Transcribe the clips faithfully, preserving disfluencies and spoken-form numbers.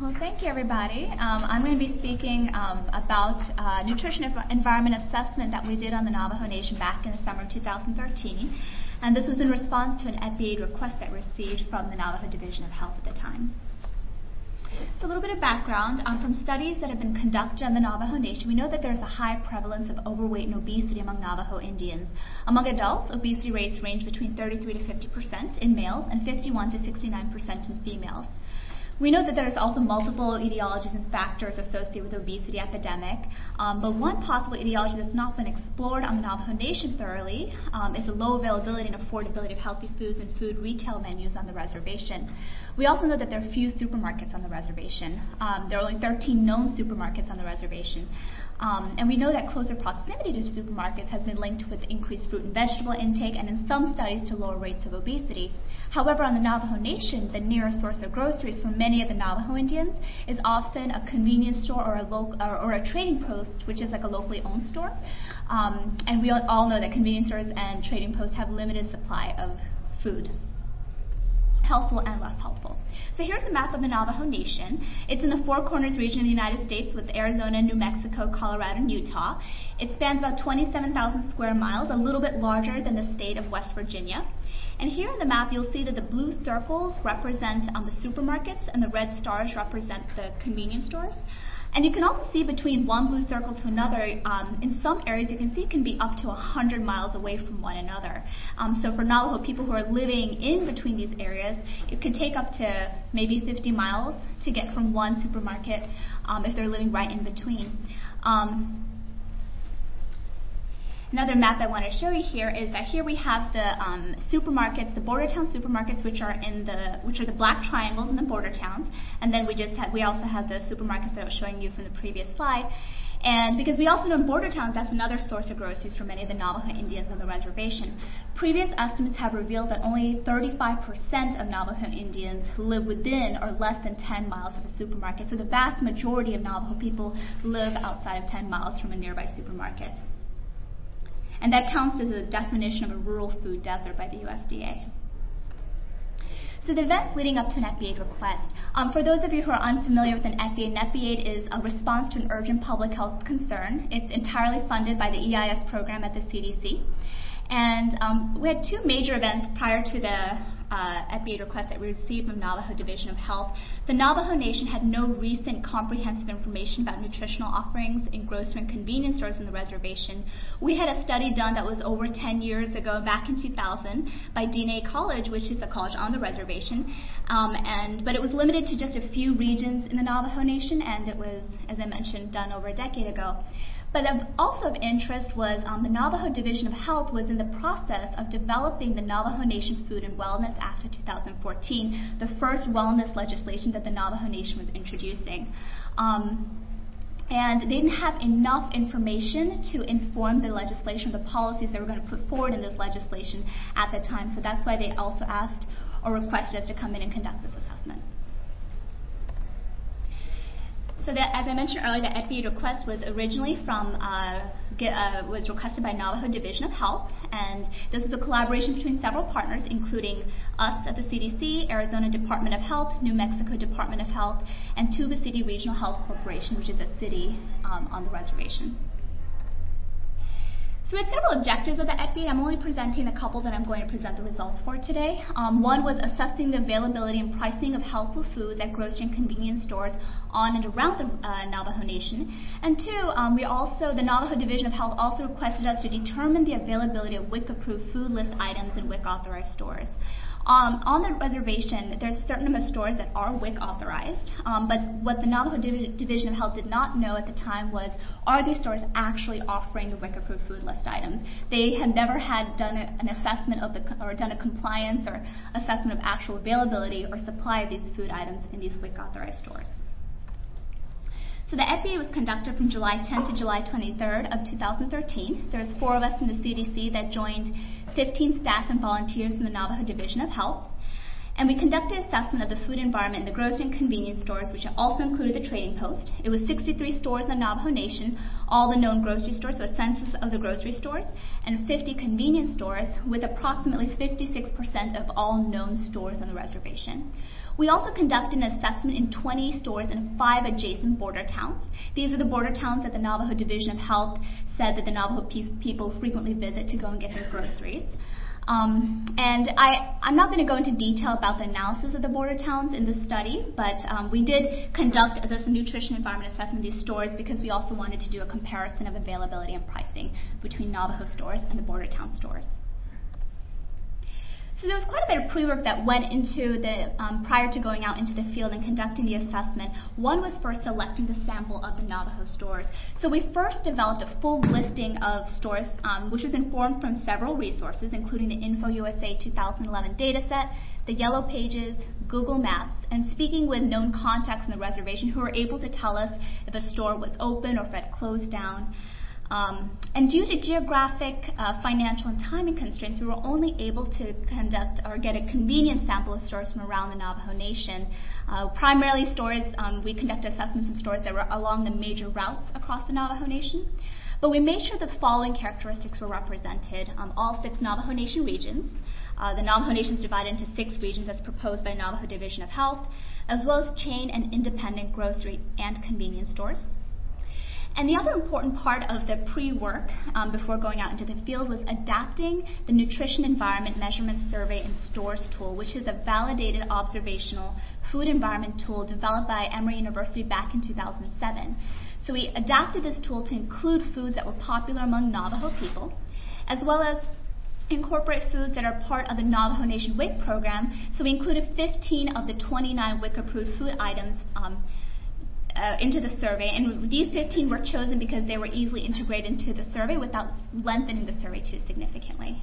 Well, thank you, everybody. Um, I'm going to be speaking um, about uh, nutrition env- environment assessment that we did on the Navajo Nation back in the summer of two thousand thirteen. And this was in response to an F D A request that we received from the Navajo Division of Health at the time. So a little bit of background. Um, from studies that have been conducted on the Navajo Nation, we know that there's a high prevalence of overweight and obesity among Navajo Indians. Among adults, obesity rates range between thirty-three to fifty percent in males and fifty-one to sixty-nine percent in females. We know that there's also multiple etiologies and factors associated with the obesity epidemic, um, but one possible etiology that's not been explored on the Navajo Nation thoroughly um, is the low availability and affordability of healthy foods and food retail menus on the reservation. We also know that there are few supermarkets on the reservation. Um, there are only thirteen known supermarkets on the reservation. Um, and we know that closer proximity to supermarkets has been linked with increased fruit and vegetable intake and in some studies to lower rates of obesity. However, on the Navajo Nation, the nearest source of groceries for many of the Navajo Indians is often a convenience store or a, lo- or, or a trading post, which is like a locally owned store. Um, and we all know that convenience stores and trading posts have limited supply of food, helpful and less helpful. So here's a map of the Navajo Nation. It's in the Four Corners region of the United States with Arizona, New Mexico, Colorado, and Utah. It spans about twenty-seven thousand square miles, a little bit larger than the state of West Virginia. And here on the map, you'll see that the blue circles represent um, the supermarkets and the red stars represent the convenience stores. And you can also see between one blue circle to another, um, in some areas you can see it can be up to one hundred miles away from one another. Um, so for Navajo people who are living in between these areas, it could take up to maybe fifty miles to get from one supermarket um, if they're living right in between. Um, Another map I want to show you here is that here we have the um, supermarkets, the border town supermarkets, which are in the which are the black triangles in the border towns, and then we just have, we also have the supermarkets that I was showing you from the previous slide. And because we also know in border towns, that's another source of groceries for many of the Navajo Indians on the reservation. Previous estimates have revealed that only thirty-five percent of Navajo Indians live within or less than ten miles of a supermarket. So the vast majority of Navajo people live outside of ten miles from a nearby supermarket. And that counts as a definition of a rural food desert by the U S D A. So the events leading up to an F B A request. Um, for those of you who are unfamiliar with an F B A, an F B A is a response to an urgent public health concern. It's entirely funded by the E I S program at the C D C. And um, we had two major events prior to the uh, F B A request that we received from Navajo Division of Health. The Navajo Nation had no recent comprehensive information about nutritional offerings in grocery and convenience stores in the reservation. We had a study done that was over ten years ago, back in two thousand, by D N A College, which is a college on the reservation. Um, and but it was limited to just a few regions in the Navajo Nation, and it was, as I mentioned, done over a decade ago. But of, also of interest was um, the Navajo Division of Health was in the process of developing the Navajo Nation Food and Wellness Act of two thousand fourteen, the first wellness legislation that the Navajo Nation was introducing. Um, and they didn't have enough information to inform the legislation, the policies they were going to put forward in this legislation at the time. So that's why they also asked or requested us to come in and conduct this assessment. So that, as I mentioned earlier, the F B A request was originally from, uh, get, uh, was requested by Navajo Division of Health, and this is a collaboration between several partners, including us at the C D C, Arizona Department of Health, New Mexico Department of Health, and Tuba City Regional Health Corporation, which is a city um, on the reservation. So we had several objectives of the F B A. I'm only presenting a couple that I'm going to present the results for today. Um, one was assessing the availability and pricing of healthful foods at grocery and convenience stores on and around the uh, Navajo Nation. And two, um, we also, the Navajo Division of Health also requested us to determine the availability of W I C-approved food list items in W I C-authorized stores. Um, on the reservation, there's a certain number of stores that are W I C authorized, um, but what the Navajo Div- Division of Health did not know at the time was, are these stores actually offering the W I C-approved food list items? They had never had done a, an assessment of the, or done a compliance or assessment of actual availability or supply of these food items in these W I C authorized stores. So the F B A was conducted from July tenth to July twenty-third of two thousand thirteen. There's four of us in the C D C that joined fifteen staff and volunteers from the Navajo Division of Health. And we conducted assessment of the food environment in the grocery and convenience stores, which also included the Trading Post. It was sixty-three stores in Navajo Nation, all the known grocery stores, so a census of the grocery stores, and fifty convenience stores, with approximately fifty-six percent of all known stores on the reservation. We also conducted an assessment in twenty stores in five adjacent border towns. These are the border towns that the Navajo Division of Health said that the Navajo pe- people frequently visit to go and get their groceries. Um, and I, I'm not going to go into detail about the analysis of the border towns in this study, but um, we did conduct this nutrition environment assessment of these stores because we also wanted to do a comparison of availability and pricing between Navajo stores and the border town stores. So there was quite a bit of pre-work that went into the, um, prior to going out into the field and conducting the assessment. One was first selecting the sample of the Navajo stores. So we first developed a full listing of stores, um, which was informed from several resources, including the InfoUSA two thousand eleven dataset, the Yellow Pages, Google Maps, and speaking with known contacts on the reservation who were able to tell us if a store was open or if it had closed down. Um, and due to geographic, uh, financial, and timing constraints, we were only able to conduct or get a convenient sample of stores from around the Navajo Nation. Uh, primarily stores, um, we conducted assessments in stores that were along the major routes across the Navajo Nation. But we made sure the following characteristics were represented. Um, all six Navajo Nation regions. Uh, the Navajo Nation is divided into six regions as proposed by Navajo Division of Health, as well as chain and independent grocery and convenience stores. And the other important part of the pre-work um, before going out into the field was adapting the Nutrition Environment Measurement Survey in Stores tool, which is a validated observational food environment tool developed by Emory University back in two thousand seven. So we adapted this tool to include foods that were popular among Navajo people, as well as incorporate foods that are part of the Navajo Nation W I C program. So we included fifteen of the twenty-nine W I C-approved food items um, Uh, into the survey, and these fifteen were chosen because they were easily integrated into the survey without lengthening the survey too significantly.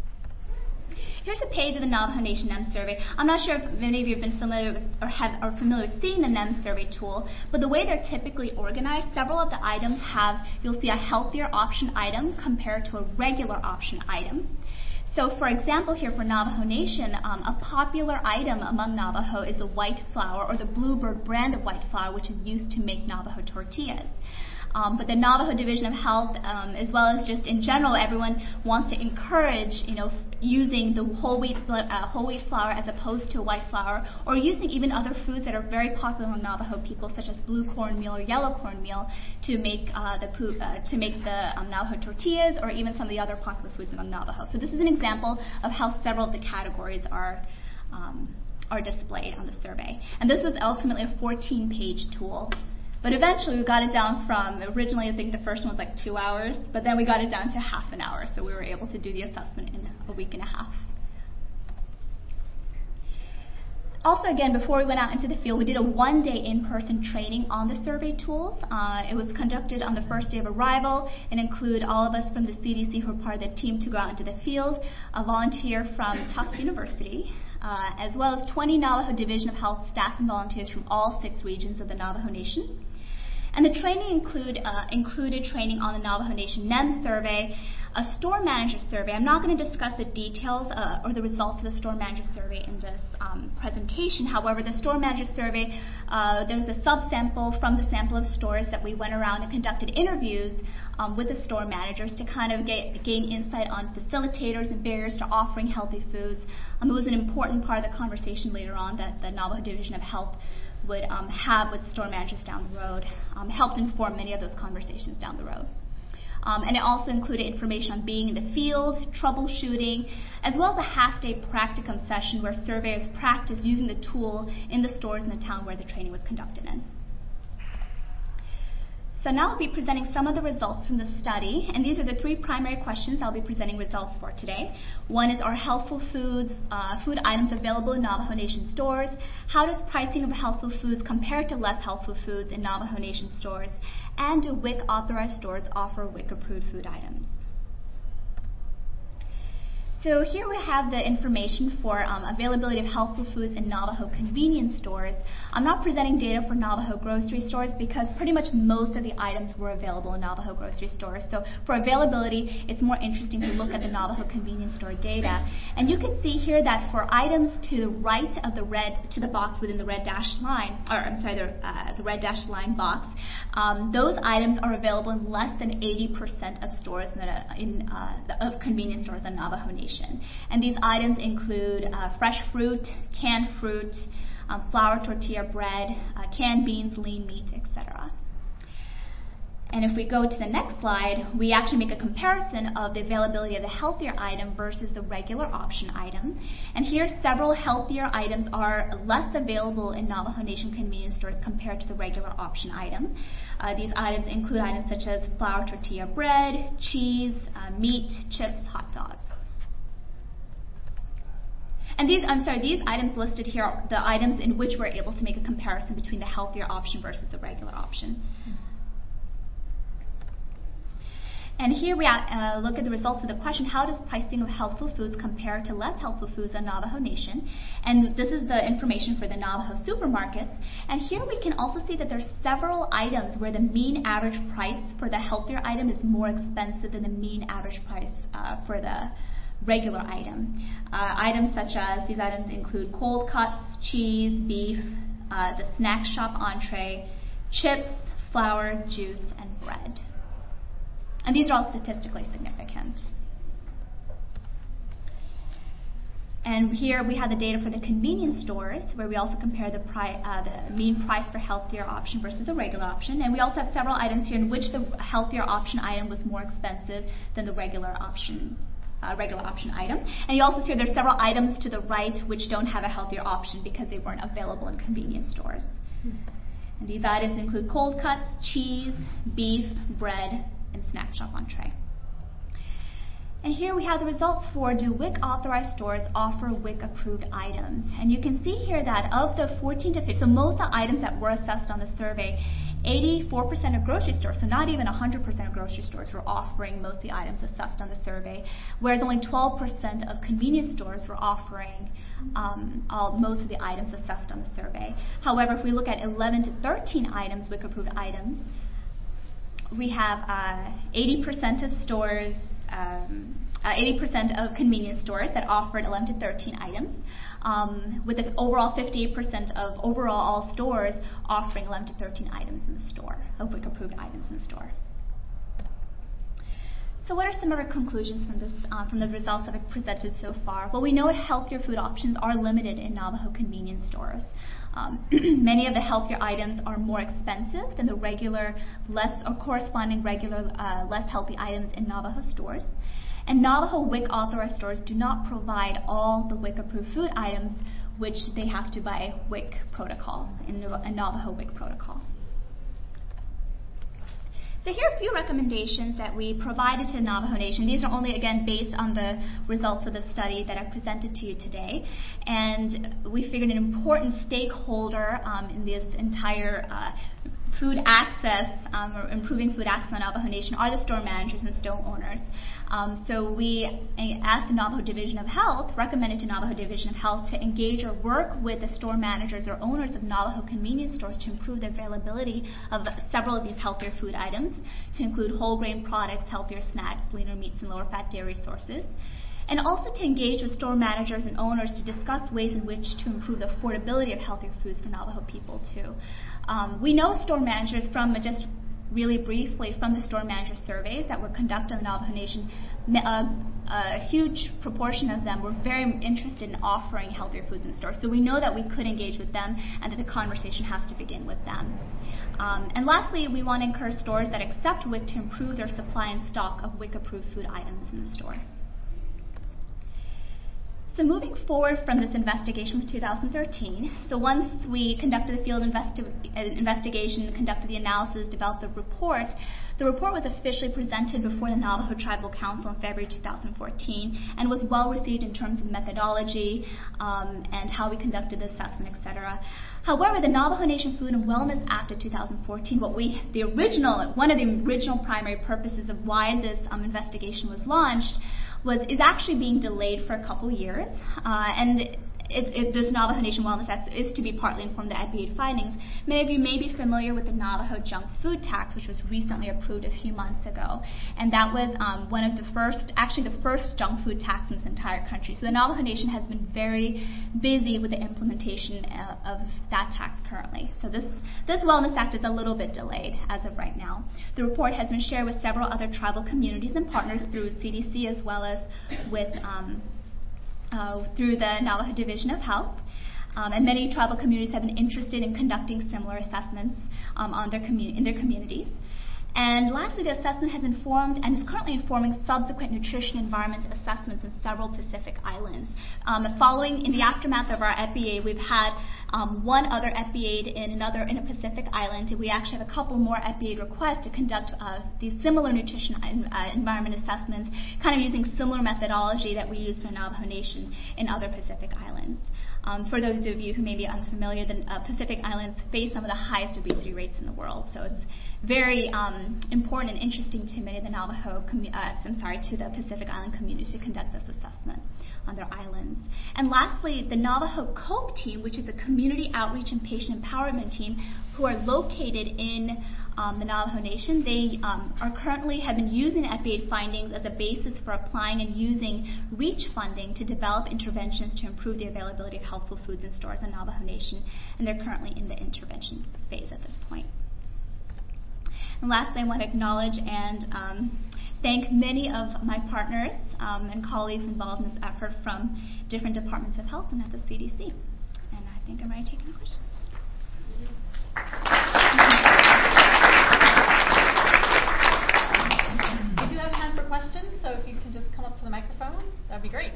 Here's a page of the Navajo Nation N E M survey. I'm not sure if many of you have been familiar with or have are familiar with seeing the N E M survey tool, but the way they're typically organized, several of the items have, you'll see a healthier option item compared to a regular option item. So, for example, here for Navajo Nation, um, a popular item among Navajo is the white flour, or the Bluebird brand of white flour, which is used to make Navajo tortillas. Um, but the Navajo Division of Health, um, as well as just in general, everyone wants to encourage, you know, using the whole wheat uh, whole wheat flour as opposed to white flour, or using even other foods that are very popular among Navajo people, such as blue cornmeal or yellow cornmeal, to make uh, the uh, to make the um, Navajo tortillas, or even some of the other popular foods among Navajo. So this is an example of how several of the categories are um, are displayed on the survey. And this was ultimately a fourteen-page tool. But eventually we got it down from, originally I think the first one was like two hours, but then we got it down to half an hour, so we were able to do the assessment in a week and a half. Also, again, before we went out into the field, we did a one-day in-person training on the survey tools. Uh, it was conducted on the first day of arrival and included all of us from the C D C who were part of the team to go out into the field, a volunteer from Tufts University, uh, as well as twenty Navajo Division of Health staff and volunteers from all six regions of the Navajo Nation. And the training include, uh, included training on the Navajo Nation N E M survey, a store manager survey. I'm not going to discuss the details uh, or the results of the store manager survey in this um, presentation. However, the store manager survey, uh, there's a subsample from the sample of stores that we went around and conducted interviews um, with the store managers to kind of get, gain insight on facilitators and barriers to offering healthy foods. Um, it was an important part of the conversation later on that the Navajo Division of Health would um, have with store managers down the road, um, helped inform many of those conversations down the road. Um, and it also included information on being in the field, troubleshooting, as well as a half-day practicum session where surveyors practiced using the tool in the stores in the town where the training was conducted in. So now I'll be presenting some of the results from the study, and these are the three primary questions I'll be presenting results for today. One is, are healthful foods, uh, food items available in Navajo Nation stores? How does pricing of healthful foods compare to less healthful foods in Navajo Nation stores? And do W I C-authorized stores offer W I C-approved food items? So here we have the information for um, availability of healthful foods in Navajo convenience stores. I'm not presenting data for Navajo grocery stores because pretty much most of the items were available in Navajo grocery stores. So for availability, it's more interesting to look at the Navajo convenience store data. And you can see here that for items to the right of the red, to the box within the red dashed line, or I'm sorry, the, uh, the red dashed line box, um, those items are available in less than eighty percent of stores in, the, in uh, the, of convenience stores in Navajo Nation. And these items include uh, fresh fruit, canned fruit, um, flour tortilla bread, uh, canned beans, lean meat, et cetera. And if we go to the next slide, we actually make a comparison of the availability of the healthier item versus the regular option item. And here, several healthier items are less available in Navajo Nation convenience stores compared to the regular option item. Uh, these items include items such as flour tortilla bread, cheese, uh, meat, chips, hot dogs. And these, I'm sorry, these items listed here are the items in which we're able to make a comparison between the healthier option versus the regular option. And here we uh, look at the results of the question, how does pricing of healthful foods compare to less healthful foods in Navajo Nation? And this is the information for the Navajo supermarkets. And here we can also see that there's several items where the mean average price for the healthier item is more expensive than the mean average price uh, for the regular item. Uh, items such as, these items include cold cuts, cheese, beef, uh, the snack shop entree, chips, flour, juice, and bread. And these are all statistically significant. And here we have the data for the convenience stores, where we also compare the, pri uh, the mean price for healthier option versus the regular option. And we also have several items here in which the healthier option item was more expensive than the regular option Uh, regular option item. And you also see there's several items to the right which don't have a healthier option because they weren't available in convenience stores. Mm. And these items include cold cuts, cheese, beef, bread, and snack shop entree. And here we have the results for do W I C authorized stores offer W I C approved items. And you can see here that of the fourteen to fifteen, so most of the items that were assessed on the survey, eighty-four percent of grocery stores, so not even one hundred percent of grocery stores, were offering most of the items assessed on the survey, whereas only twelve percent of convenience stores were offering um, all, most of the items assessed on the survey. However, if we look at eleven to thirteen items, W I C approved items, we have uh, eighty percent of stores, um, uh, eighty percent of convenience stores that offered eleven to thirteen items, um, with an overall fifty-eight percent of overall all stores offering eleven to thirteen items in the store, of W I C approved items in the store. So what are some of our conclusions from this, uh, from the results that I've presented so far? Well, we know that healthier food options are limited in Navajo convenience stores. Um, many of the healthier items are more expensive than the regular, less or corresponding regular, uh, less healthy items in Navajo stores. And Navajo W I C authorized stores do not provide all the W I C approved food items which they have to by W I C protocol, in, in Navajo W I C protocol. So here are a few recommendations that we provided to the Navajo Nation. These are only, again, based on the results of the study that I presented to you today. And we figured an important stakeholder um, in this entire uh, food access, um, or improving food access in the Navajo Nation, are the store managers and store owners. Um, so we, at the Navajo Division of Health, recommended to Navajo Division of Health to engage or work with the store managers or owners of Navajo convenience stores to improve the availability of several of these healthier food items, to include whole grain products, healthier snacks, leaner meats, and lower fat dairy sources. And also to engage with store managers and owners to discuss ways in which to improve the affordability of healthier foods for Navajo people too. Um, we know store managers from, just really briefly, from the store manager surveys that were conducted in the Navajo Nation, uh, a huge proportion of them were very interested in offering healthier foods in stores. So we know that we could engage with them and that the conversation has to begin with them. Um, and lastly, we want to encourage stores that accept W I C to improve their supply and stock of W I C-approved food items in the store. So moving forward from this investigation of two thousand thirteen, so once we conducted the field investi investigation, conducted the analysis, developed the report, the report was officially presented before the Navajo Tribal Council in February two thousand fourteen and was well received in terms of methodology um, and how we conducted the assessment, et cetera. However, the Navajo Nation Food and Wellness Act of two thousand fourteen, what we, the original, one of the original primary purposes of why this um, investigation was launched, was is actually being delayed for a couple years, uh, and It, it, this Navajo Nation Wellness Act is to be partly informed the F D A findings. Many of you may be familiar with the Navajo Junk Food Tax, which was recently approved a few months ago, and that was um, one of the first, actually the first junk food tax in this entire country. So the Navajo Nation has been very busy with the implementation uh, of that tax currently. So this, this Wellness Act is a little bit delayed as of right now. The report has been shared with several other tribal communities and partners through C D C as well as with um, Uh, through the Navajo Division of Health, um, and many tribal communities have been interested in conducting similar assessments um, on their commu- in their communities. And lastly, the assessment has informed and is currently informing subsequent nutrition environment assessments in several Pacific islands. Um, following in the aftermath of our F B A, we've had um, one other F B A in another in a Pacific island. We actually have a couple more F B A requests to conduct uh, these similar nutrition uh, environment assessments, kind of using similar methodology that we use for Navajo Nation in other Pacific islands. Um, for those of you who may be unfamiliar, the uh, Pacific Islands face some of the highest obesity rates in the world, so it's very um, important and interesting to many of the Navajo, commu- uh, I'm sorry, to the Pacific Island communities to conduct this assessment on their islands. And lastly, the Navajo COPE team, which is a community outreach and patient empowerment team, who are located in um, the Navajo Nation. They um, are currently have been using F B A findings as a basis for applying and using REACH funding to develop interventions to improve the availability of healthful foods in stores in Navajo Nation, and they're currently in the intervention phase at this point. And lastly, I want to acknowledge and um, thank many of my partners um, and colleagues involved in this effort from different departments of health and at the C D C. And I think I'm ready to take any questions. We do have time for questions, so if you can just come up to the microphone, that'd be great.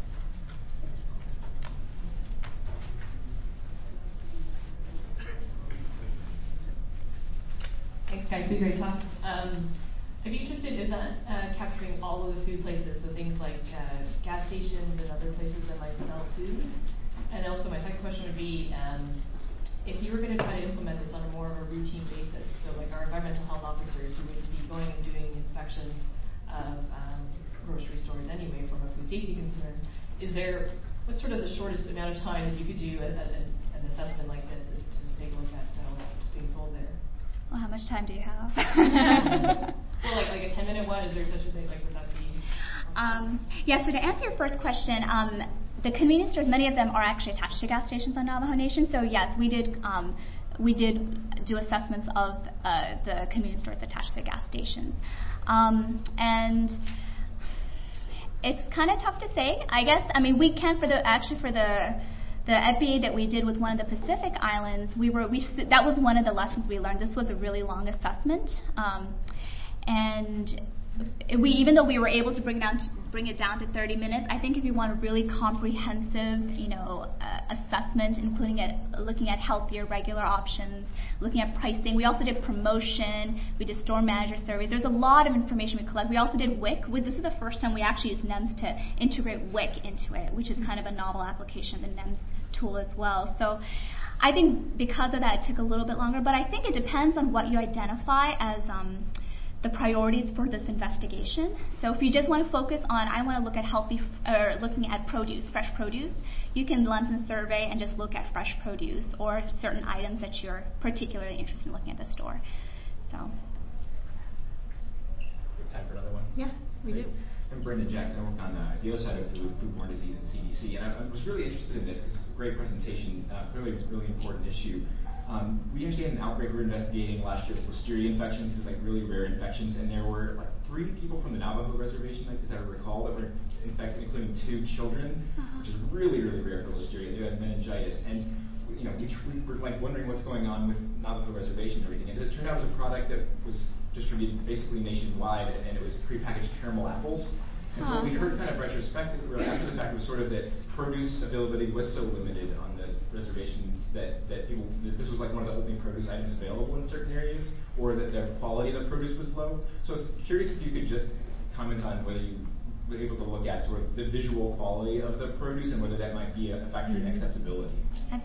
Thanks, guys. Be great talk. Um, I'd be interested in that uh, capturing all of the food places, so things like uh, gas stations and other places that might sell food. And also, my second question would be, um, if you were going to try to implement this on a more of a routine basis, so like our environmental health officers who would be going and doing inspections of um, grocery stores anyway from a food safety concern, is there what's sort of the shortest amount of time that you could do a, a, an assessment like this to take a look at uh, what's being sold there? Well, how much time do you have? Well, like like a ten minute one, is there such a thing? Like, would that be? Um, yeah, so to answer your first question, um, the convenience stores, many of them are actually attached to gas stations on Navajo Nation. So yes, we did um, we did do assessments of uh, the convenience stores attached to the gas stations, um, and it's kind of tough to say. I guess I mean we can for the actually for the. The F B A that we did with one of the Pacific Islands, we were we that was one of the lessons we learned. This was a really long assessment, um, and we even though we were able to bring down to bring it down to thirty minutes, I think if you want a really comprehensive, you know, uh, assessment, including at looking at healthier regular options, looking at pricing. We also did promotion. We did store manager surveys. There's a lot of information we collect. We also did W I C. We, this is the first time we actually used N E M S to integrate W I C into it, which is kind of a novel application of the N E M S tool as well. So I think because of that, it took a little bit longer. But I think it depends on what you identify as um, the priorities for this investigation. So if you just want to focus on, I want to look at healthy, or looking at produce, fresh produce, you can lens in survey and just look at fresh produce or certain items that you're particularly interested in looking at the store. So. We have time for another one? Yeah, we do. I'm Brendan Jackson. I work on uh, the other side of food, foodborne disease at C D C, and I, I was really interested in this because it's a great presentation, uh, clearly a really important issue. Um, we actually had an outbreak we were investigating last year with Listeria infections. These are like really rare infections, and there were like three people from the Navajo reservation, like, as I recall, that were infected, including two children, uh-huh. which is really, really rare for Listeria. They had meningitis, and you know, we, we were like wondering what's going on with Navajo reservation and everything. And it turned out it was a product that was distributed basically nationwide, and it was prepackaged caramel apples. And so what we heard kind of retrospectively, after the fact, was sort of that produce availability was so limited on the reservations that, that people, that this was like one of the only produce items available in certain areas, or that the quality of the produce was low. So I was curious if you could just comment on whether you were able to look at sort of the visual quality of the produce and whether that might be a factor in acceptability. That's a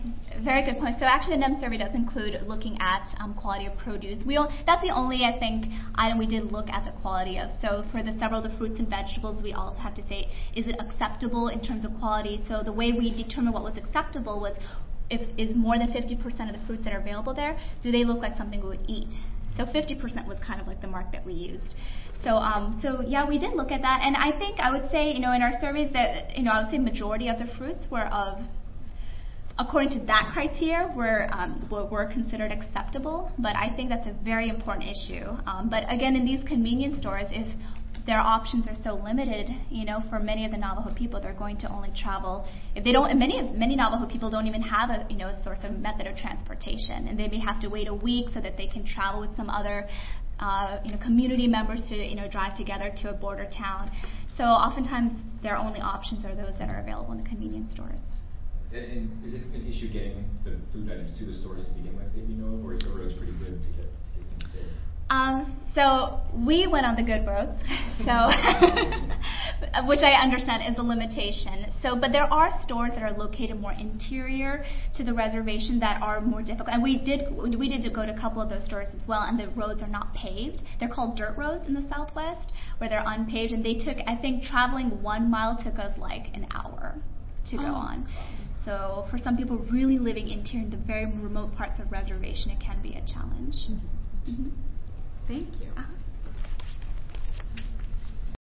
very good point. So actually, the N E M survey does include looking at um, quality of produce. We all, that's the only, I think, item we did look at the quality of. So for the several of the fruits and vegetables, we also have to say, is it acceptable in terms of quality? So the way we determined what was acceptable was, if is more than fifty percent of the fruits that are available there, do they look like something we would eat? So fifty percent was kind of like the mark that we used. So, um, so yeah, we did look at that, and I think I would say, you know, in our surveys that, you know, I would say majority of the fruits were of, according to that criteria, were um, were, were considered acceptable. But I think that's a very important issue. Um, but again, in these convenience stores, if their options are so limited, you know, for many of the Navajo people, they're going to only travel. If they don't, and many of many Navajo people don't even have a, you know, a source of method of transportation, and they may have to wait a week so that they can travel with some other, uh, you know, community members to, you know, drive together to a border town. So oftentimes their only options are those that are available in the convenience stores. And, and is it an issue getting the food items to the stores to begin with that you know of, or is the roads pretty good to get, to get things there? Um, so we went on the good roads, so which I understand is a limitation. So, but there are stores that are located more interior to the reservation that are more difficult. And we did we did go to a couple of those stores as well, and the roads are not paved. They're called dirt roads in the Southwest, where they're unpaved. And they took, I think, traveling one mile took us like an hour to go Oh. on. So for some people really living interior in the very remote parts of reservation, it can be a challenge. Mm-hmm. Mm-hmm. Thank you. Uh-huh.